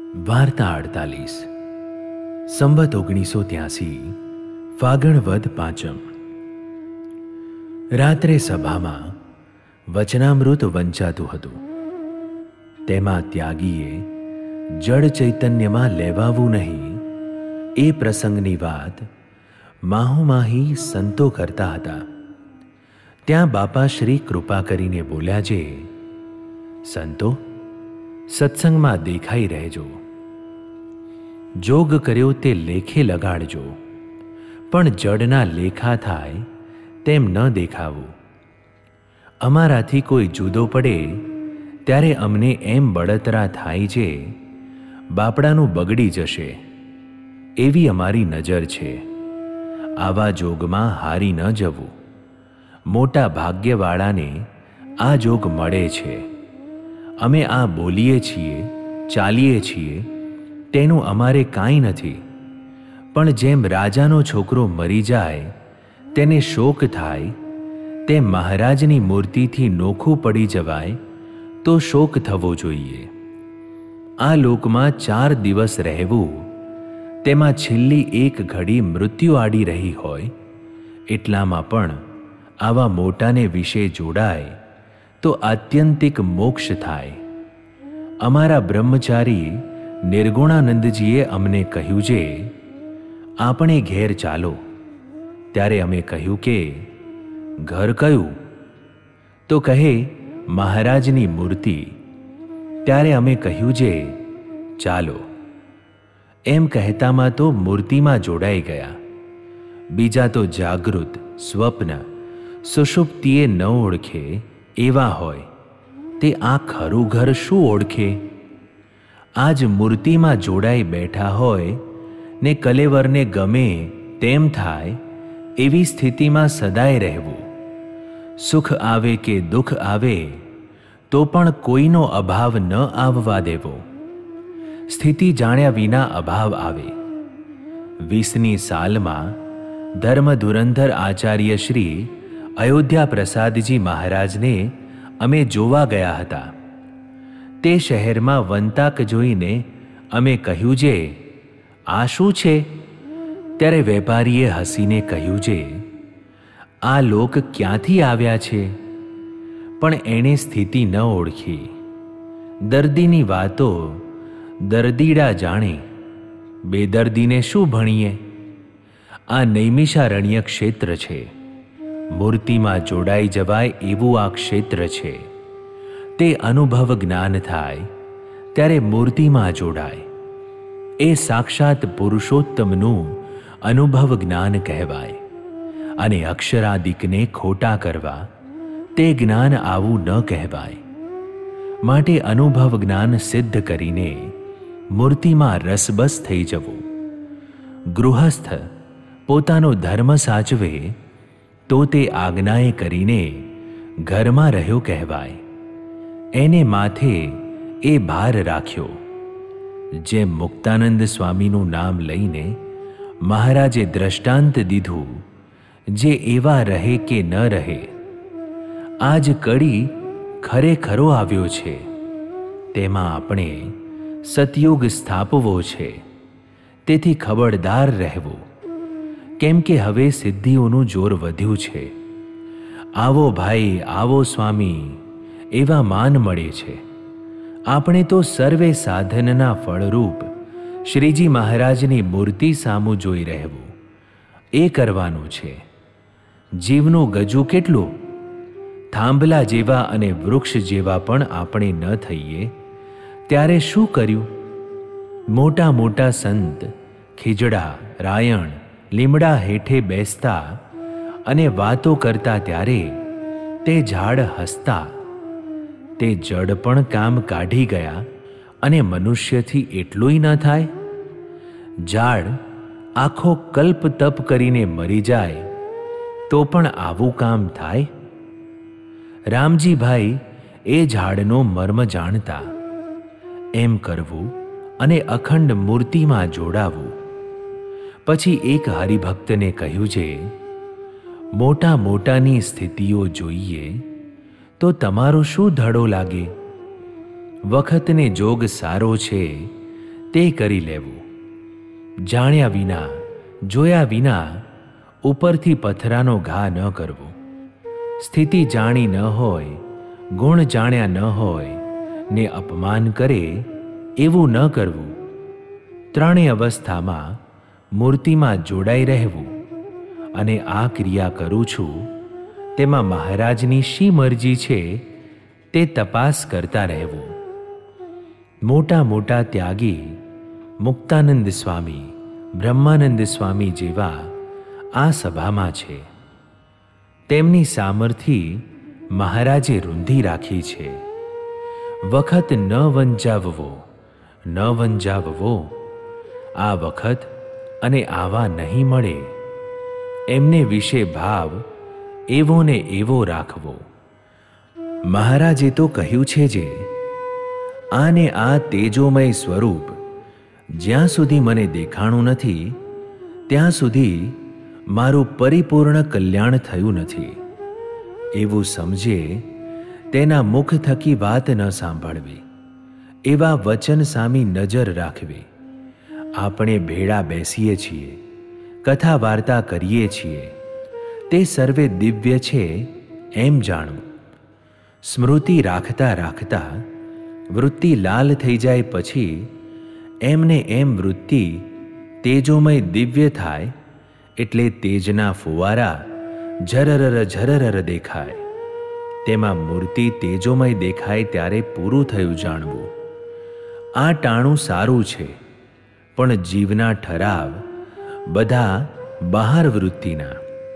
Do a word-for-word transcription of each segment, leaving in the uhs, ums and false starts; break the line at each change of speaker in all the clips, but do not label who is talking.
વાર્તા અડતાલીસ. સંવત ઓગણીસો ત્યાસી ફાગણ વદ પાંચમ. રાત્રે સભામાં વચનામૃત વંચાતું હતું. તેમાં ત્યાગીએ જડ ચૈતન્યમાં લેવાવું નહીં એ પ્રસંગની વાત માહુમાહી સંતો કરતા હતા. ત્યાં બાપાશ્રી કૃપા કરીને બોલ્યા, જે સંતો સત્સંગમાં દેખાઈ રહેજો. જોગ કર્યો તે લેખે લગાડજો, પણ જડના લેખા થાય તેમ ન દેખાવું. અમારાથી કોઈ જુદો પડે ત્યારે અમને એમ બળતરા થાય છે, બાપડાનું બગડી જશે એવી અમારી નજર છે. આવા જોગમાં હારી ન જવું. મોટા ભાગ્યવાળાને આ જોગ મળે છે. અમે આ બોલીએ છીએ, ચાલીએ છીએ, તેનું અમારે કાંઈ નથી. પણ જેમ રાજાનો છોકરો મરી જાય તેને શોક થાય, તેમ મહારાજની મૂર્તિથી નોખું પડી જવાય તો શોક થવો જોઈએ. આ લોકમાં ચાર દિવસ રહેવું, તેમાં છેલ્લી એક ઘડી મૃત્યુ આડી રહી હોય, એટલામાં પણ આવા મોટાને વિશે જોડાય તો આત્યંતિક મોક્ષ થાય. અમારા બ્રહ્મચારી નિર્ગુણાનંદજીએ અમને કહ્યું છે, આપણે ઘેર ચાલો. ત્યારે અમે કહ્યું કે ઘર કયું? તો કહે મહારાજની મૂર્તિ. ત્યારે અમે કહ્યું છે ચાલો. એમ કહેતામાં તો મૂર્તિમાં જોડાઈ ગયા. બીજા તો જાગૃત, સ્વપ્ન, સુષુપ્તિએ ન ઓળખે એવા હોય તે આ ખરું ઘર શું ઓળખે? આજ મૂર્તિમાં જોડાઈ બેઠા હોય ને કલેવરને ગમે તેમ થાય એવી સ્થિતિમાં સદાય રહેવું. સુખ આવે કે દુઃખ આવે તો પણ કોઈનો અભાવ ન આવવા દેવો. સ્થિતિ જાણ્યા વિના અભાવ આવે. વીસની સાલમાં ધર્મ ધુરંધર આચાર્ય શ્રી અયોધ્યા પ્રસાદજી મહારાજને અમે જોવા ગયા હતા. તે શહેરમાં વંતાક જોઈને અમે કહ્યું, જે આ શું છે? ત્યારે વેપારીએ હસીને કહ્યું, જે આ લોક ક્યાંથી આવ્યા છે? પણ એણે સ્થિતિ ન ઓળખી. દર્દીની વાતો દર્દીડા જાણે, બેદર્દીને શું ભણીએ? આ નૈમિષારણ્ય ક્ષેત્ર છે. મૂર્તિમાં જોડાઈ જવાય એવું આ ક્ષેત્ર છે. તે અનુભવ જ્ઞાન થાય ત્યારે મૂર્તિમાં જોડાય. એ સાક્ષાત પુરુષોત્તમનું અનુભવ જ્ઞાન કહેવાય. અને અક્ષરાદિકને ખોટા કરવા તે જ્ઞાન આવું ન કહેવાય. માટે અનુભવ જ્ઞાન સિદ્ધ કરીને મૂર્તિમાં રસબસ થઈ જવું. ગૃહસ્થ પોતાનો ધર્મ સાચવે તો તે આજ્ઞાએ કરીને ઘરમાં રહ્યો કહેવાય. એને માથે એ ભાર રાખ્યો. જેમ મુક્તાનંદ સ્વામીનું નામ લઈને મહારાજે દ્રષ્ટાંત દીધું, જે એવા રહે કે ન રહે. આજ કડી ખરેખરો આવ્યો છે, તેમાં આપણે સતયુગ સ્થાપવો છે. તેથી ખબરદાર રહેવું, કેમ કે હવે સિદ્ધિઓનું જોર વધ્યું છે. આવો ભાઈ, આવો સ્વામી એવા માન મળે છે. આપણે તો સર્વે સાધનના ફળરૂપ શ્રીજી મહારાજની મૂર્તિ સામું જોઈ રહેવું, એ કરવાનું છે. જીવનું ગજું કેટલું? થાંભલા જેવા અને વૃક્ષ જેવા પણ આપણે ન થઈએ ત્યારે શું કર્યું? મોટા મોટા સંત ખીજડા, રાયણ, લીમડા હેઠે બેસતા અને વાતો કરતા ત્યારે તે ઝાડ હસતા. તે જડ પણ કામ કાઢી ગયા અને મનુષ્યથી એટલુંય ન થાય? ઝાડ આખો કલ્પ તપ કરીને મરી જાય તો પણ આવું કામ થાય? રામજીભાઈ એ ઝાડનો મર્મ જાણતા. એમ કરવું અને અખંડ મૂર્તિમાં જોડાવું. પછી એક હરિભક્તને કહ્યું છે, મોટા મોટાની સ્થિતિઓ જોઈએ તો તમારો શું ધડો લાગે? વખતને જોગ સારો છે તે કરી લેવું. જાણ્યા વિના, જોયા વિના ઉપરથી પથરાનો ઘા ન કરવો. સ્થિતિ જાણી ન હોય, ગુણ જાણ્યા ન હોય ને અપમાન કરે એવું ન કરવું. ત્રણેય અવસ્થામાં મૂર્તિમાં જોડાઈ રહેવું અને આ ક્રિયા કરું છું તેમાં મહારાજની શી મરજી છે તે તપાસ કરતા રહેવું. મોટા મોટા ત્યાગી મુક્તાનંદ સ્વામી, બ્રહ્માનંદ સ્વામી જેવા આ સભામાં છે. તેમની સામર્થ્ય મહારાજે રૂંધી રાખી છે. વખત ન વંજાવવો, ન વંજાવવો. આ વખત અને આવા નહીં મળે. એમને વિશે ભાવ એવો ને એવો રાખવો. મહારાજે તો કહ્યું છે જે આને આ તેજોમય સ્વરૂપ જ્યાં સુધી મને દેખાણું નથી ત્યાં સુધી મારું પરિપૂર્ણ કલ્યાણ થયું નથી. એવું સમજે તેના મુખ થકી વાત ન સાંભળવી, એવા વચન સામી નજર રાખવી. આપણે ભેળા બેસીએ છીએ, કથા વાર્તા કરીએ છીએ, તે સર્વે દિવ્ય છે એમ જાણવું. સ્મૃતિ રાખતા રાખતા વૃત્તિ લાલ થઈ જાય પછી એમને એમ વૃત્તિ તેજોમય દિવ્ય થાય એટલે તેજના ફુવારા ઝરરર ઝરરર દેખાય. તેમાં મૂર્તિ તેજોમય દેખાય ત્યારે પૂરું થયું જાણવું. આ ટાણું સારું છે, પણ જીવના ઠરાવ બધા બહાર વૃત્તિના.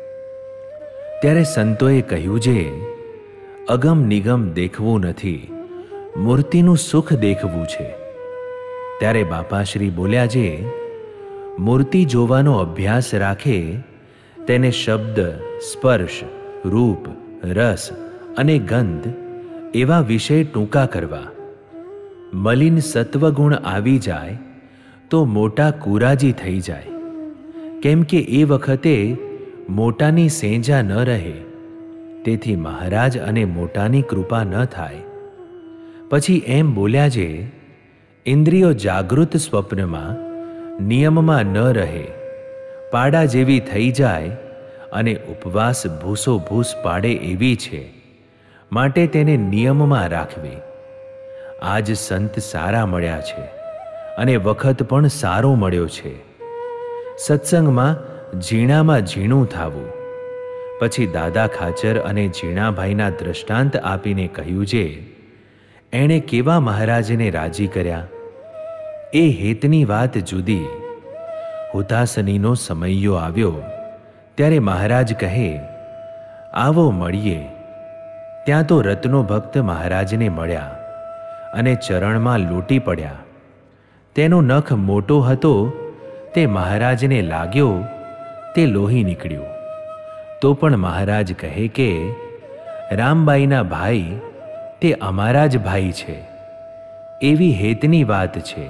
ત્યારે સંતોએ કહ્યું છે અગમ નિગમ દેખવું નથી, મૂર્તિનું સુખ દેખવું છે. ત્યારે બાપાશ્રી બોલ્યા છે મૂર્તિ જોવાનો અભ્યાસ રાખે તેને શબ્દ, સ્પર્શ, રૂપ, રસ અને ગંધ એવા વિષય ટૂંકા કરવા. મલિન સત્વગુણ આવી જાય તો મોટા કુરાજી થઈ જાય, કેમ કે એ વખતે મોટાની સેંજા ન રહે. તેથી મહારાજ અને મોટાની કૃપા ન થાય. પછી એમ બોલ્યા છે ઇન્દ્રિયો જાગૃત સ્વપ્નમાં નિયમમાં ન રહે, પાડા જેવી થઈ જાય અને ઉપવાસ ભૂસો ભૂસ પાડે એવી છે, માટે તેને નિયમમાં રાખવી. આજ સંત સારા મળ્યા છે અને વખત પણ સારો મળ્યો છે. સત્સંગમાં ઝીણામાં ઝીણું થાવું. પછી દાદા ખાચર અને ઝીણાભાઈના દ્રષ્ટાંત આપીને કહ્યું છે એણે કેવા મહારાજને રાજી કર્યા. એ હેતની વાત જુદી. હુતાસનીનો સમયો આવ્યો ત્યારે મહારાજ કહે આવો મળીએ. ત્યાં તો રત્નો ભક્ત મહારાજને મળ્યા અને ચરણમાં લૂંટી પડ્યા. તેનો નખ મોટો હતો તે મહારાજને લાગ્યો તે લોહી નીકળ્યું. તો પણ મહારાજ કહે કે રામબાઈના ભાઈ તે અમારા જ ભાઈ છે. એવી હેતની વાત છે.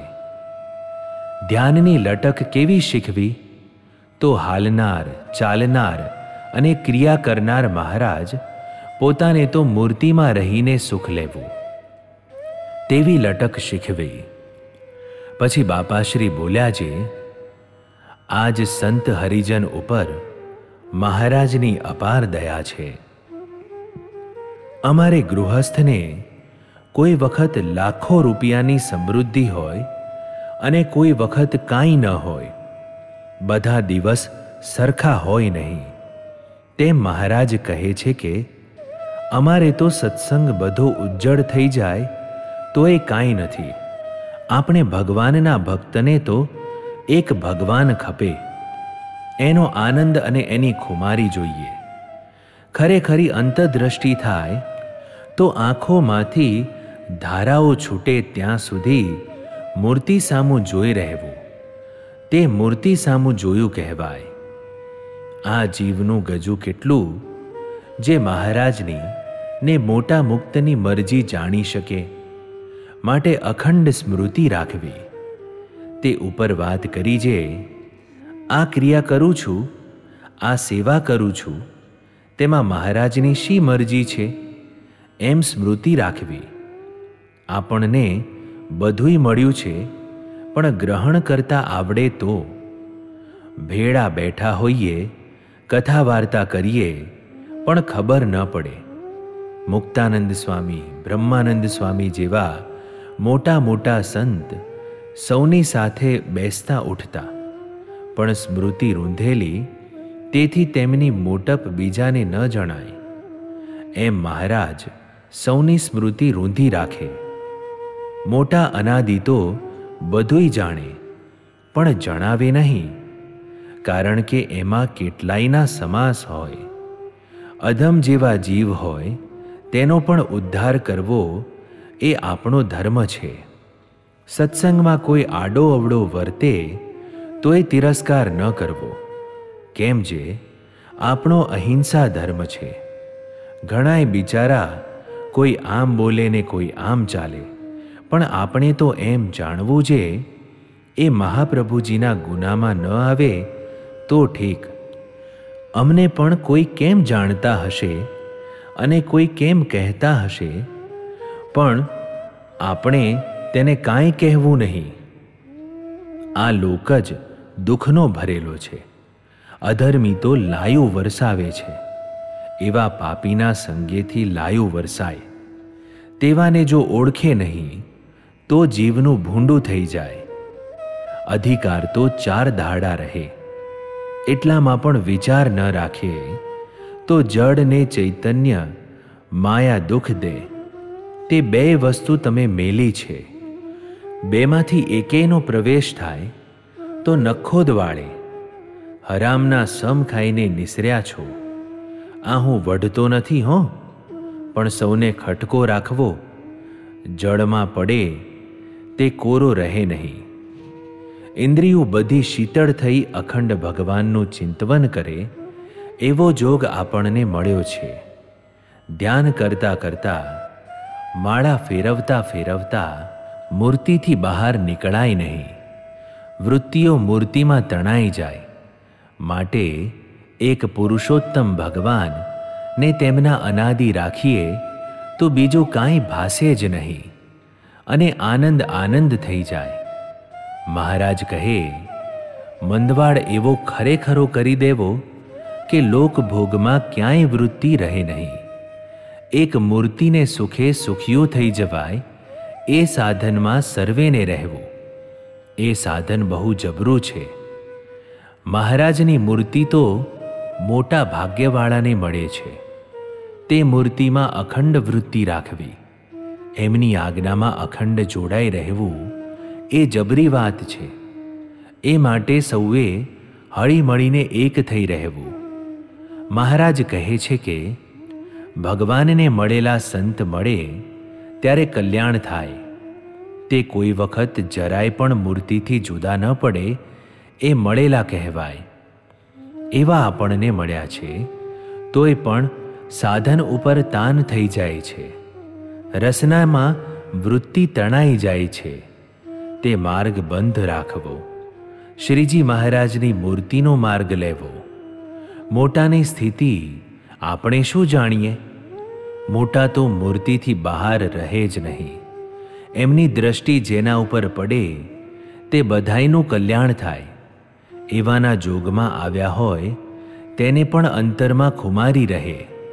ધ્યાનની લટક કેવી શીખવી? તો હાલનાર, ચાલનાર અને ક્રિયા કરનાર મહારાજ પોતાને તો મૂર્તિમાં રહીને સુખ લેવું, તેવી લટક શીખવી. પછી બાપાશ્રી બોલ્યા છે આજ સંત હરિજન ઉપર મહારાજની અપાર દયા છે. અમારે ગૃહસ્થને કોઈ વખત લાખો રૂપિયાની સમૃદ્ધિ હોય અને કોઈ વખત કાંઈ ન હોય. બધા દિવસ સરખા હોય નહીં. તેમ મહારાજ કહે છે કે અમારે તો સત્સંગ બધો ઉજ્જળ થઈ જાય તો એ કાંઈ નથી. આપણે ભગવાનના ભક્તને તો એક ભગવાન ખપે. એનો આનંદ અને એની ખુમારી જોઈએ. ખરેખરી અંતદ્રષ્ટિ થાય તો આંખોમાંથી ધારાઓ છૂટે ત્યાં સુધી મૂર્તિ સામું જોઈ રહેવું, તે મૂર્તિ સામું જોયું કહેવાય. આ જીવનું ગજુ કેટલું જે મહારાજની ને મોટા મુક્તની મરજી જાણી શકે. માટે અખંડ સ્મૃતિ રાખવી. તે ઉપર વાત કરી છે આ ક્રિયા કરું છું, આ સેવા કરું છું, તેમાં મહારાજની શી મરજી છે એમ સ્મૃતિ રાખવી. આપણને બધુંય મળ્યું છે, પણ ગ્રહણ કરતા આવડે તો. ભેળા બેઠા હોઈએ, કથા વાર્તા કરીએ, પણ ખબર ન પડે. મુક્તાનંદ સ્વામી, બ્રહ્માનંદ સ્વામી જેવા મોટા મોટા સંત સૌની સાથે બેસતા ઉઠતા, પણ સ્મૃતિ રૂંધેલી, તેથી તેમની મોટપ બીજાને ન જણાય. એમ મહારાજ સૌની સ્મૃતિ રૂંધી રાખે. મોટા અનાદિ તો બધુંય જાણે, પણ જણાવે નહીં, કારણ કે એમાં કેટલાયના સમાસ હોય. અધમ જેવા જીવ હોય તેનો પણ ઉદ્ધાર કરવો એ આપણો ધર્મ છે. સત્સંગમાં કોઈ આડો અવડો વર્તે તો એ તિરસ્કાર ન કરવો, કેમ જે આપણો અહિંસા ધર્મ છે. ઘણાય બિચારા કોઈ આમ બોલે ને કોઈ આમ ચાલે, પણ આપણે તો એમ જાણવું છે એ મહાપ્રભુજીના ગુનામાં ન આવે તો ઠીક. અમને પણ કોઈ કેમ જાણતા હશે અને કોઈ કેમ કહેતા હશે, પણ આપણે તેને કાંઈ કહેવું નહીં. આ લોક જ દુઃખનો ભરેલો છે. અધર્મી તો લાયું વરસાવે છે. એવા પાપીના સંગેથી લાયું વરસાય. તેવાને જો ઓળખે નહીં તો જીવનું ભૂંડું થઈ જાય. અધિકાર તો ચાર દાડા રહે, એટલામાં પણ વિચાર ન રાખે તો જડ ને ચૈતન્ય માયા દુઃખ દે. તે બે વસ્તુ તમે મેલી છે. બેમાંથી એકેયનો પ્રવેશ થાય તો નખોદ વાળે. હરામના સમ ખાઈને નિસર્યા છો. આ હું વઢતો નથી હો, પણ સૌને ખટકો રાખવો. જળમાં પડે તે કોરો રહે નહીં. ઇન્દ્રિયો બધી શીતળ થઈ અખંડ ભગવાનનું ચિંતવન કરે એવો જોગ આપણને મળ્યો છે. ધ્યાન કરતા કરતા, માળા ફેરવતા ફેરવતા મૂર્તિથી બહાર નીકળાય નહીં. વૃત્તિઓ મૂર્તિમાં તણાઈ જાય. માટે એક પુરુષોત્તમ ભગવાન ને તેમના અનાદિ રાખીએ તો બીજું કાંઈ ભાસે જ નહીં, અને આનંદ આનંદ થઈ જાય. મહારાજ કહે, મંદવાડ એવો ખરેખરો કરી દેવો કે લોકભોગમાં ક્યાંય વૃત્તિ રહે નહીં. એક મૂર્તિને સુખે સુખિયું થઈ જવાય એ સાધનમાં સર્વેને રહેવું. એ સાધન બહુ જબરું છે. મહારાજની મૂર્તિ તો મોટા ભાગ્યવાળાને મળે છે. તે મૂર્તિમાં અખંડ વૃત્તિ રાખવી, એમની આજ્ઞામાં અખંડ જોડાઈ રહેવું એ જબરી વાત છે. એ માટે સૌએ હળી મળીને એક થઈ રહેવું. મહારાજ કહે છે કે ભગવાનને મળેલા સંત મળે ત્યારે કલ્યાણ થાય. તે કોઈ વખત જરાય પણ મૂર્તિથી જુદા ન પડે એ મળેલા કહેવાય. એવા આપણને મળ્યા છે, તોય પણ સાધન ઉપર તાન થઈ જાય છે. રસનામાં વૃત્તિ તણાઈ જાય છે. તે માર્ગ બંધ રાખવો. શ્રીજી મહારાજની મૂર્તિનો માર્ગ લેવો. મોટાની સ્થિતિ આપણે શું જાણીએ? મોટા તો મૂર્તિથી બહાર રહે જ નહીં. એમની દ્રષ્ટિ જેના ઉપર પડે તે બધાયનું કલ્યાણ થાય. એવાના જોગમાં આવ્યા હોય તેને પણ અંતરમાં ખુમારી રહે.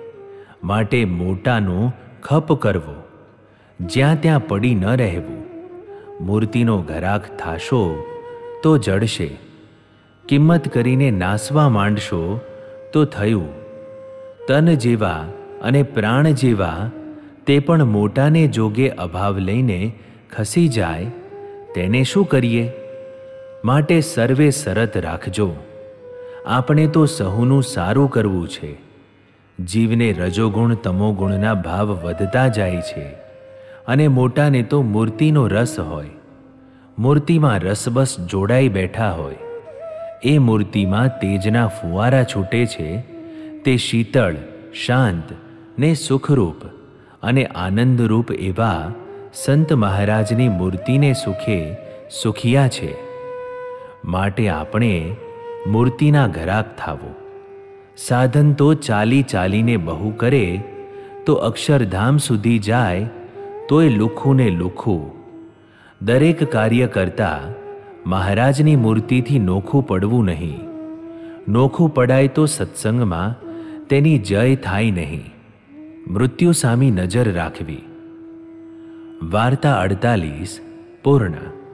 માટે મોટાનો ખપ કરવો, જ્યાં ત્યાં પડી ન રહેવું. મૂર્તિનો ઘરાક થાશો તો જડશે. કિંમત કરીને નાસવા માંડશો તો થયું. તન જેવા અને પ્રાણ જેવા તે પણ મોટાને જોગે અભાવ લઈને ખસી જાય, તેને શું કરીએ? માટે સર્વે શરત રાખજો. આપણે તો સહુનું સારું કરવું છે. જીવને રજોગુણ તમોગુણના ભાવ વધતા જાય છે, અને મોટાને તો મૂર્તિનો રસ હોય. મૂર્તિમાં રસબસ જોડાઈ બેઠા હોય. એ મૂર્તિમાં તેજના ફુવારા છૂટે છે. તે શીતળ, શાંત ને સુખરૂપ અને આનંદરૂપ એવા સંત મહારાજની મૂર્તિને સુખે સુખિયા છે. માટે આપણે મૂર્તિના ઘરાક થાવો. સાધન તો ચાલી ચાલીને બહુ કરે તો અક્ષરધામ સુધી જાય તોય લુખું ને લુખું. દરેક કાર્ય કરતા મહારાજની મૂર્તિથી નોખું પડવું નહીં. નોખું પડાય તો સત્સંગમાં તેની જય થાય નહીં. મૃત્યુ સામી નજર રાખવી. વાર્તા અડતાલીસ પૂર્ણ.